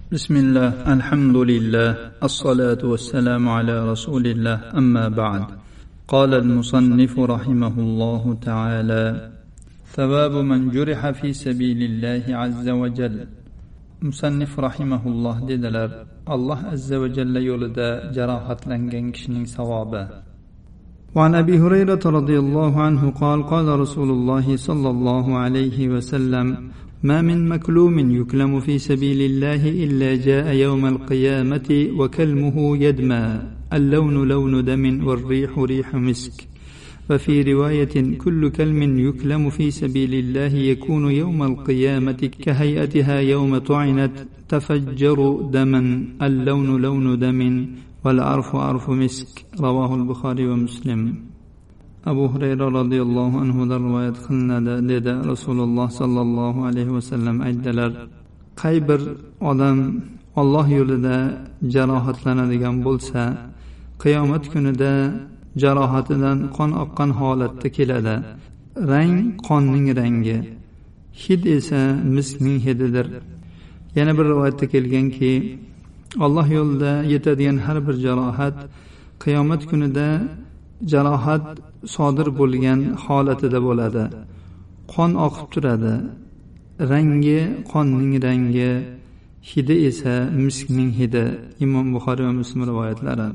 بسم الله الحمد لله الصلاة والسلام على رسول الله أما بعد. قال المصنف رحمه الله تعالى: ثواب من جرح في سبيل الله عز وجل. مصنف رحمه الله dediler: الله عز وجل yo'lida jarohatlangan kishining savobi. وعن أبي هريرة رضي الله عنه قال: قال رسول الله صلى الله عليه وسلم: ما من مكلوم يكلم في سبيل الله إلا جاء يوم القيامة وكلمه يدمى، اللون لون دم والريح ريح مسك. وفي رواية: كل كلم يكلم في سبيل الله يكون يوم القيامة كهيئتها يوم طعنت، تفجر دما، اللون لون دم والعرف عرف مسك. رواه البخاري ومسلم. Abu Hurayra radhiyallohu anhudan rivoyat qilinadi, dedi Rasululloh sallallohu alayhi vasallam aytdilar: qay bir odam Alloh yo'lida jarohatlanadigan bo'lsa, qiyomat kunida jarohatidan qon oqqan holatda keladi. Rang qonning rangi, hid esa miskning hididir. Yana bir rivoyatda kelganki, Alloh yo'lida yetadigan har bir jarohat qiyomat kunida jarohat sodir bo'lgan holatida bo'ladi. Qon oqib turadi. Rangi qonning rangi, hidi esa miskning hidi. Imom Buxoriy va Muslim rivoyatlari.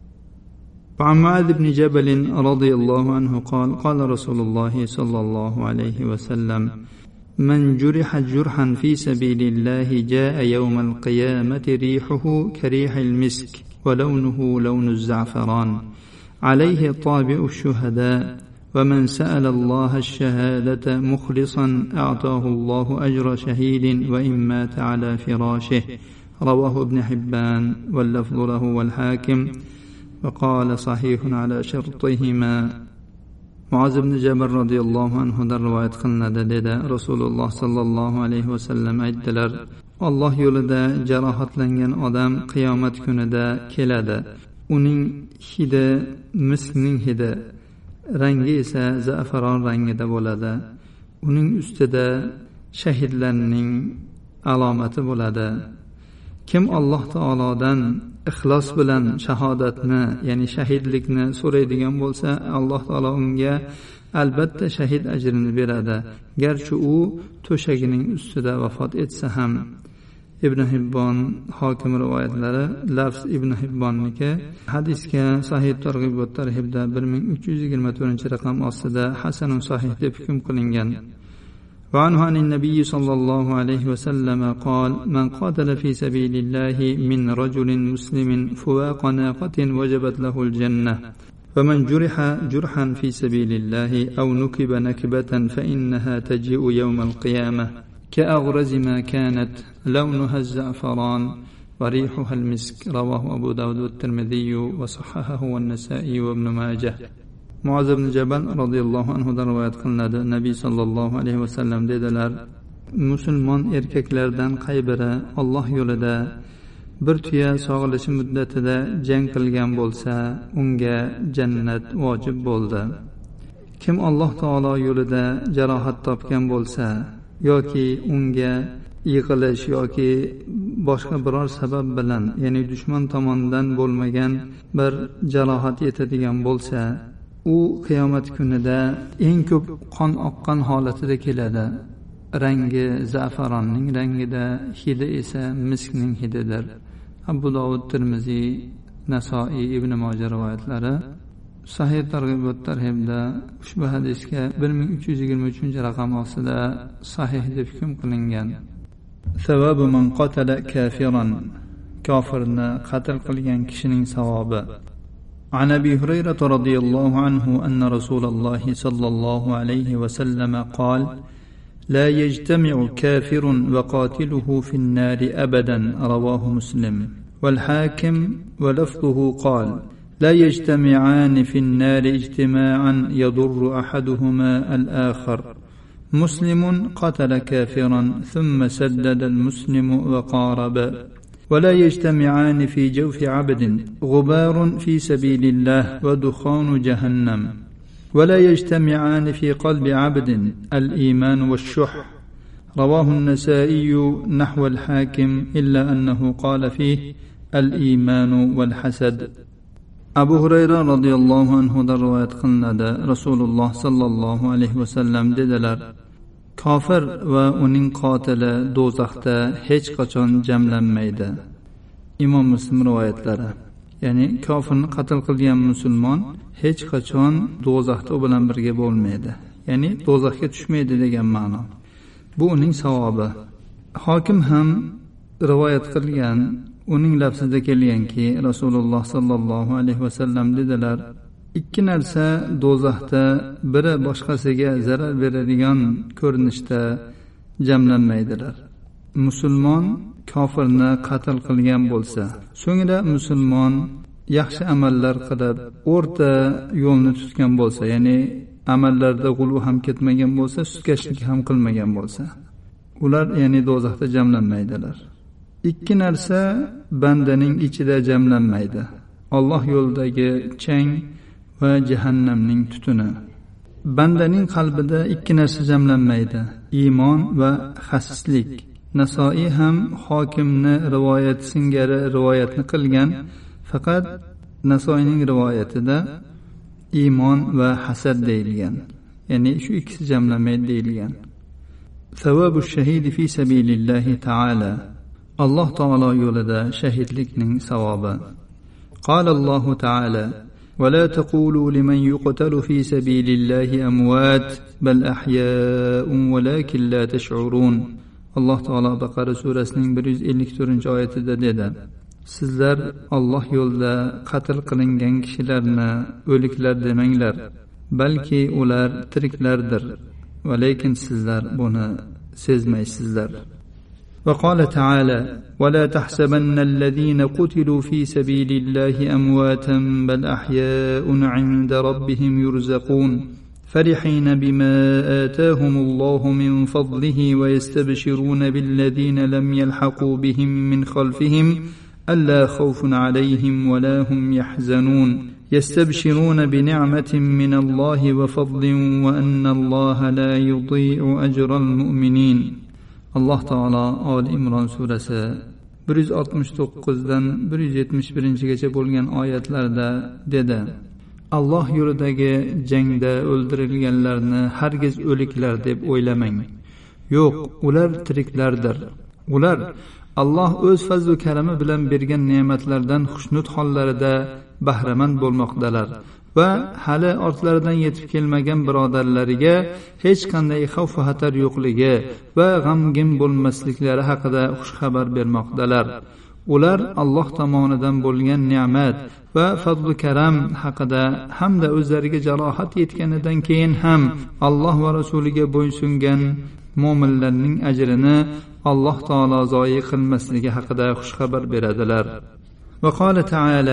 وعن معاذ بن جبل رضي الله عنه قال: قال رسول الله صلى الله عليه وسلم: من جرح جرحا في سبيل الله جاء يوم القيامة ريحه كريح المسك ولونه لون الزعفران، عليه طابع الشهداء، ومن سأل الله الشهادة مخلصا أعطاه الله أجر شهيد وإن مات على فراشه. رواه ابن حبان واللفظ له والحاكم، وقال صحيح على شرطهما. Muaz ibn Jabal radhiyallohu anhudan rivoyat qilinadi, dedi Rasululloh sallallohu alayhi vasallam aytdilar: Alloh yo'lida jarohatlangan odam qiyomat kunida keladi. Uning hidi miskning hidi, rangi esa za'faron rangida bo'ladi. Uning ustida shahidlarning alomati bo'ladi. Kim Alloh taolodan ixlos bilan shahodatni, ya'ni shahidlikni so'raydigan bo'lsa, Alloh taolo unga albatta shahid ajrini beradi, garchi u to'shagining ustida vafot etsa ham. Ibn Hibbon Hokim rivoyatlari, lafz Ibn Hibbonniki. Hadisga Sahih Targ'ib va Tarhibda 1324-raqam ostida hasanun sahih deb hukm qilingan. وعنه عن النبي صلى الله عليه وسلم قال: من قاتل في سبيل الله من رجل مسلم فواق ناقة وجبت له الجنة، ومن جرح جرحا في سبيل الله أو نكب نكبة فإنها تجيء يوم القيامة كأغرز ما كانت، لونها الزعفران وريحها المسك. رواه أبو داود والترمذي وصححه والنسائي وابن ماجه. Muaz ibn Jabal radhiyallohu anhudan rivoyat qilinadi. Nabiy sallallohu alayhi vasallam dedilar: musulmon erkaklardan qay biri Alloh yo'lida bir tuya sog'ilishi muddatida jang qilgan bo'lsa, unga jannat vojib bo'ldi. Kim Alloh taolo yo'lida jarohat topgan bo'lsa, yoki unga yiqilish yoki boshqa biror sabab bilan, ya'ni dushman tomonidan bo'lmagan bir jarohat yetadigan bo'lsa, u qiyomat kunida eng ko'p qon oqqan holatida keladi. Rangi za'faronning rangida, hidi esa miskning hididir. Abu Dovud, Tirmiziy, Nasoiy, Ibn Moja rivoyatlari. Sahih Targ'ib va Tarhibda ushbu hadisga 1323-raqam ostida sahih deb hukm qilingan. Savobi man qatala kafiran, kofirni qatl qilgan kishining savobi. عن أبي هريرة رضي الله عنه أن رسول الله صلى الله عليه وسلم قال: لا يجتمع كافر وقاتله في النار أبدا. رواه مسلم والحاكم، ولفظه قال: لا يجتمعان في النار اجتماعا يضر أحدهما الآخر. مسلم قتل كافرا ثم سدد المسلم وقارب. ولا يجتمعان في جوف عبد غبار في سبيل الله ودخان جهنم. ولا يجتمعان في قلب عبد الإيمان والشح. رواه النسائي نحو الحاكم إلا أنه قال فيه الإيمان والحسد. أبو هريرة رضي الله عنه رواية قلنا رسول الله صلى الله عليه وسلم dedilar: kofir va uning qotili do'zaxda hech qachon jamlanmaydi. Imom Muslim rivoyatlari. Ya'ni kofirni qatl qilgan musulmon hech qachon do'zaxda u bilan birga bo'lmaydi. Ya'ni do'zaxga tushmaydi degan ma'no. Bu uning savobi. Hokim ham rivoyat qilgan, uning lafzida kelganki, Rasululloh sallallohu alayhi vasallam dedilar: ikki narsa do'zaxda biri boshqasiga zarar beradigan ko'rinishda jamlanmaydilar. Musulmon kofirni qatl qilgan bo'lsa, so'ngra musulmon yaxshi amallar qilib o'rta yo'lni tutgan bo'lsa, ya'ni amallarda g'ulu ham ketmagan bo'lsa, sustkashlik ham qilmagan bo'lsa, ular ya'ni do'zaxda jamlanmaydilar. Ikki narsa bandaning ichida jamlanmaydi: Alloh yo'lidagi chang va jahannamning tutuni. Bandaning qalbida ikki narsa jamlanmaydi: iymon va xasislik. Nasoiy ham hokimni rivoyati singari rivoyatni qilgan, faqat Nasoiyning rivoyatida iymon va hasad deyilgan. Ya'ni shu ikkisi jamlanmaydi deyilgan. Savobu shahidi fi sabilillahi ta'ala. Alloh taolo yo'lida shahidlikning savobi. Qala Alloh taala: ولا تقولوا لمن يقتل في سبيل الله أموات بل أحياء ولكن لا تشعرون. Alloh taolo Baqara surasining 154-oyatida dedi: sizlar Alloh yo'lida qatl qilingan kishilarni o'liklar demanglar, balki ular tiriklardir, va lekin sizlar buni sezmaysizlar. وقال تعالى: ولا تحسبن الذين قتلوا في سبيل الله أمواتا بل أحياء عند ربهم يرزقون فرحين بما آتاهم الله من فضله ويستبشرون بالذين لم يلحقوا بهم من خلفهم ألا خوف عليهم ولا هم يحزنون يستبشرون بنعمة من الله وفضل وأن الله لا يضيع أجر المؤمنين. Alloh taolo Oli Imron surasi 169 dan 171-gacha bo'lgan oyatlarda dedi: Alloh yo'lidagi jangda o'ldirilganlarni hargiz o'liklar deb o'ylamang. Yo'q, ular tiriklardir. Ular Alloh o'z fazl va karami bilan bergan ne'matlardan xushnud hollarida bahramand bo'lmoqdalar va hali ortlaridan yetib kelmagan birodarlariga hech qanday xavf va xatar yo'qligi va g'amgin bo'lmasliklari haqida xush xabar bermoqdalar. Ular Alloh tomonidan bo'lgan ne'mat va fazl karam haqida hamda o'zlariga jarohat yetganidan keyin ham Alloh va rasuliga bo'ysungan mu'minlarning ajrini Alloh taolo zoyi qilmasligi haqida xush xabar beradilar. Va qala ta'ala: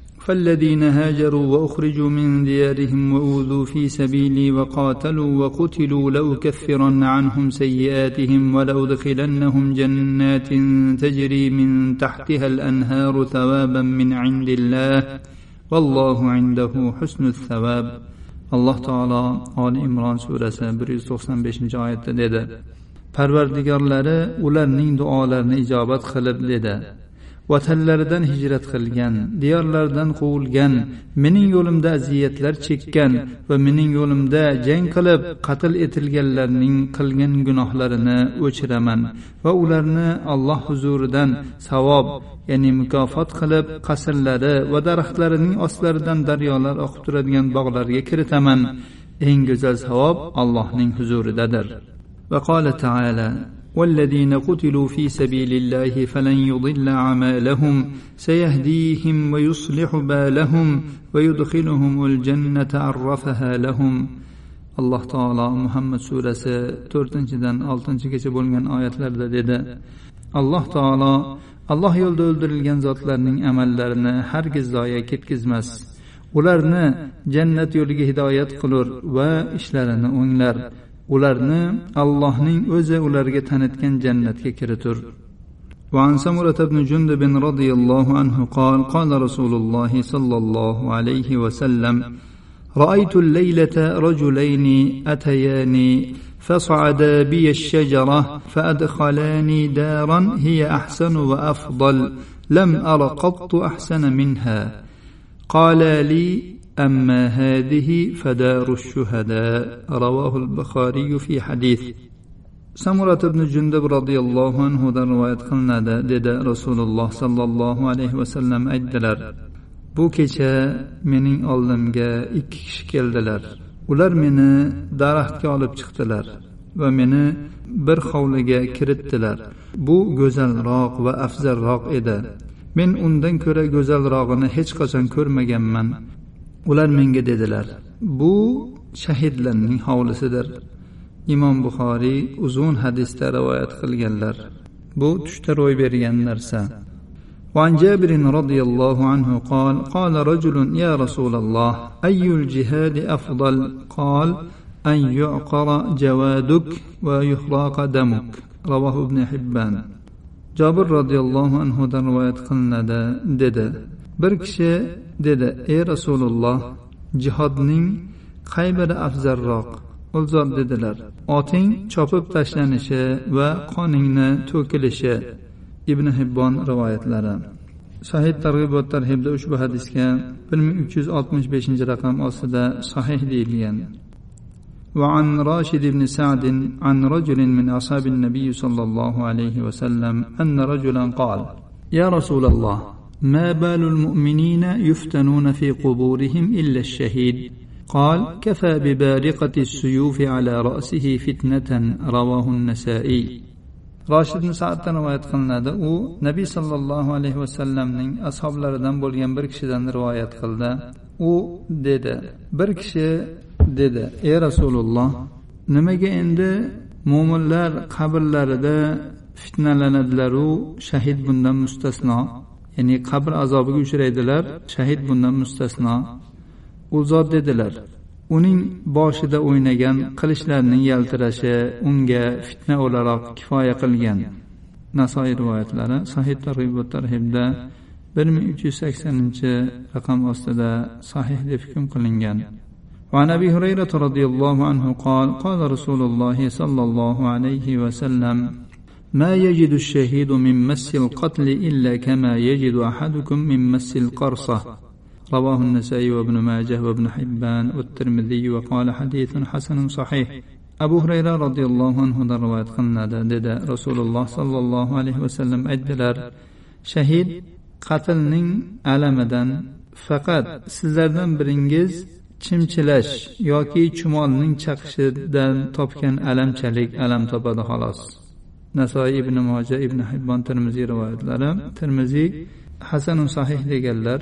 فالذين هاجروا وأخرجوا من ديارهم وأوذوا في سبيلي وقاتلوا وقتلوا لأكفرن عنهم سيئاتهم ولأدخلنهم جنات تجري من تحتها الأنهار ثوابا من عند الله والله عنده حسن الثواب. Alloh taolo Oli Imron surasi 195-oyatda dedi: Parvardigorlari ularning duolarini ijobat qilib dedi: Vatanlaridan hijrat qilgan, diyorlaridan quvilgan, mening yo'limda aziyatlar chekkan va mening yo'limda jang qilib qatl etilganlarning qilgan gunohlarini o'chiraman va ularni Alloh huzuridan savob, ya'ni mukofot qilib qasrlari va daraxtlarining ostlaridan daryolar oqib turadigan bog'larga kiritaman. Eng go'zal savob Allohning huzuridadir. Va qala ta'ala: والذين قتلوا في سبيل الله فلن يضل أعمالهم سيهديهم ويصلح بالهم ويدخلهم الجنة عرفها لهم. Alloh taolo Muhammad surasi 4-dan 6-gacha bo'lgan oyatlarda dedi: Alloh taolo Alloh yo'lida o'ldirilgan zotlarning amallarini hargiz zoya ketkizmas. Ularni jannat yo'liga hidoyat qilur va ishlarini o'nglar. Ularni Allohning o'zi ularga tanitgan jannatga kiritur. وعن سمرة بن جندب رضي الله عنه قال: قال رسول الله صلى الله عليه وسلم: رأيت الليلة رجلين أتياني فصعدا بي الشجرة فأدخلاني دارا هي أحسن وأفضل لم أر قط أحسن منها قال لي أما هذه فدار الشهداء رواه البخاري في حديث. Samurat ibn Jundub radhiyallohu anhudan rivoyat qilinadi, dedi Rasululloh sallallohu alayhi vasallam aytdilar: bu kecha mening oldimga ikki kishi keldilar. Ular meni daraxtga olib chiqdilar va meni bir hovliga kiritdilar. Bu go'zalroq va afzalroq edi. Men undan ko'ra go'zalrog'ini hech qachon ko'rmaganman. Ular menga dedilar: bu shahidlarning hovlisidir. Imom Buxoriy uzun hadisda rivoyat qilganlar. Bu tushda ro'y bergan narsa. وعن جابر رضي الله عنه قال قال رجل يا رسول الله أي الجهاد أفضل قال أن يعقر جوادك ويحرق دمك رواه ابن حبان. Jabir radhiyallohu anhudan rivoyat qilinadi, dedi: bir kishi dedi: ey Rasululloh, jihodning qay biri afzalroq? Ular dedilar: oting chopib tashlanishi va qoningni to'kilishi. Ibn Hibbon rivoyatlari. Sahih targ'ib va tarhibda ushbu hadisga 1365-raqam ostida sahih deyilgan. وعن راشد بن سعد عن رجل من أصحاب النبي صلى الله عليه وسلم أن رجلا قال: يا رسول الله، ما بال المؤمنين يفتنون في قبورهم إلا الشهيد؟ قال: كفى ببارقة السيوف على رأسه فتنة. رواه النسائي. Rashid ibn Sa'ddan rivoyat qilinadi. U Nabiy sallallohu alayhi vasallamning ashablaridan bo'lgan bir kishidan rivoyat qildi. U dedi: bir kishi dedi: ey Rasululloh, nimaga endi mo'minlar qabrlarida fitnalanadilar-u shahid bundan mustasno? Ya'ni qabr azobiga uchraydilar, shahid bundan mustasno. U zot dedilar: uning boshida o'ynagan qilichlarning yaltirashi unga fitna o'laroq kifoya qilgan. Nasoiy rivoyatlari Sahih targ'ib va tarhibda 1380-raqam ostida sahih deb hukm qilingan. وعن أبي هريرة رضي الله عنه قال قال رسول الله صلى الله عليه وسلم: ما يجد الشهيد من مس القتل إلا كما يجد أحدكم من مس القرصة. رواه النسائي وابن ماجه وابن حبان والترمذي وقال حديث حسن صحيح. Abu Hurayra radhiyallohu anhudan rivoyat qilinadi, dedi Rasululloh sallallohu alayhi vasallam aytdilar: shahid qatlning alamidan faqat sizlardan biringiz chimchilash yoki chumolning chaqishidan topgan alamchalik alam topadi xolos. Nasoiy, Ibn Majah, Ibn Hibbon, Tirmiziy rivoyatlari. Tirmiziy hasanun sahih deganlar.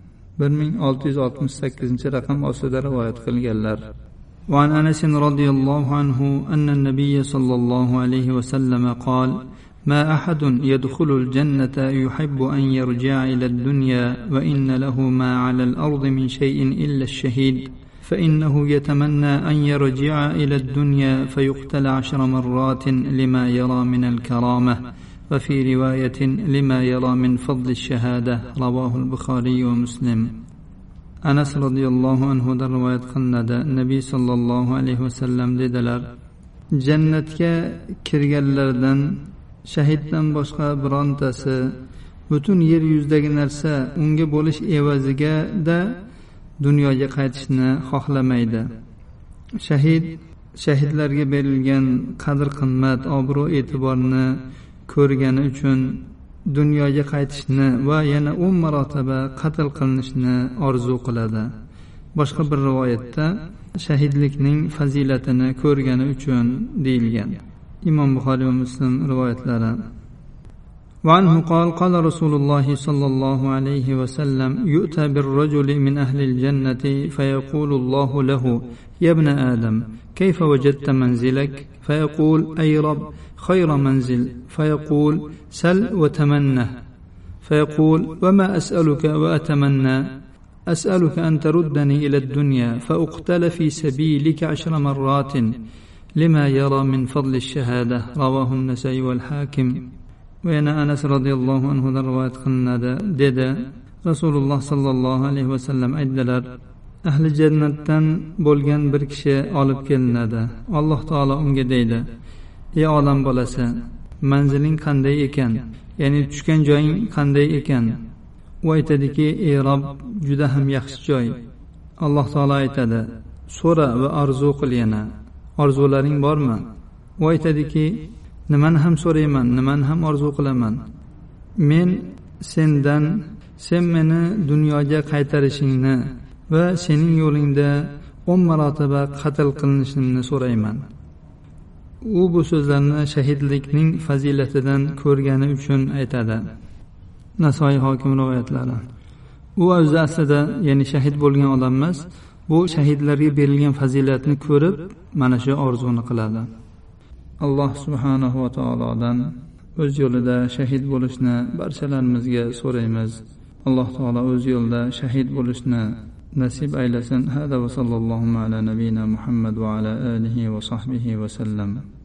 1668-raqam ostida rivoyat qilganlar. وعن أنس رضي الله عنه أن النبي صلى الله عليه وسلم قال: ما أحد يدخل الجنة يحب أن يرجع إلى الدنيا وإن له ما على الأرض من شيء إلا الشهيد، فإنه يتمنى أن يرجع إلى الدنيا فيقتل 10 مرات لما يرى من الكرامة، وفي رواية لما يرى من فضل الشهادة. رواه البخاري ومسلم. Anas radhiyallohu anhudan rivoyat qilinadi. Nabiy sallallohu alayhi vasallam dedilar: jannatga kirganlardan shahiddan boshqa birontasi butun yer yuzidagi narsa unga bo'lish evaziga da dunyoga qaytishni xohlamaydi. Shahidlarga berilgan qadr-qimmat, obro' e'tiborni ko'rgani uchun dunyoga qaytishni va yana 10 marotaba qatl qilinishni orzu qiladi. Boshqa bir rivoyatda shahidlikning fazilatini ko'rgani uchun deyilgan. Imom Buxoriy va Muslim rivoyatlari. وعنه قال قال رسول الله صلى الله عليه وسلم: يؤتى بالرجل من أهل الجنة فيقول الله له: يا ابن آدم، كيف وجدت منزلك؟ فيقول: أي رب، خير منزل. فيقول: سل وتمنى. فيقول: وما أسألك وأتمنى؟ أسألك أن تردني إلى الدنيا فأقتل في سبيلك 10 مرات لما يرى من فضل الشهادة. رواه النسائي والحاكم. وأنا أنس رضي الله عنه رواية قلنا dedi Rasululloh sallallohu alayhi vasallam aytdilar: ahli jannatdan bo'lgan bir kishi olib kelinadi. Alloh taolo unga deydi: ey odam bolasi, manziling qanday ekan, ya'ni tushgan joying qanday ekan? U aytadiki: ey Rob, juda ham yaxshi joy. Alloh taolo aytadi: so'ra va orzu qil, yana orzularing bormi? U aytadiki: nimani ham so'rayman, nimani ham orzu qilaman? Men sendan sen meni dunyoga qaytarishingni va sening yo'lingda 10 marotaba qatl qilinishimni so'rayman. U bu so'zlarni shahidlikning fazilatidan ko'rgani uchun aytadi. Nasoiy hokim rivoyatlari. U o'zi aslida, ya'ni shahid bo'lgan odam emas, bu shahidlarga berilgan fazilatni ko'rib mana shu orzuni qiladi. Alloh subhanahu va taolodan o'z yo'lida shahid bo'lishni barchalarimizga so'raymiz. Alloh taolo o'z yo'lida shahid bo'lishni nasib aylasin. Hada va sallallohu ala nabiyina Muhammad va ala alihi va sahbihi va sallam.